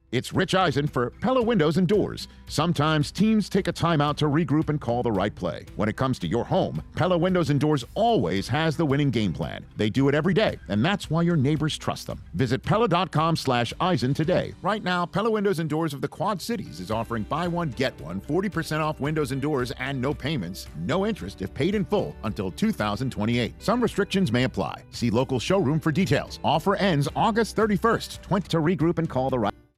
It's Rich Eisen for Pella Windows and Doors. Sometimes teams take a timeout to regroup and call the right play. When it comes to your home, Pella Windows and Doors always has the winning game plan. They do it every day, and that's why your neighbors trust them. Visit Pella.com/Eisen today. Right now, Pella Windows and Doors of the Quad Cities is offering buy one, get one, 40% off windows and doors and no payments, no interest if paid in full until 2028. Some restrictions may apply. See local showroom for details. Offer ends August 31st. To regroup and call the right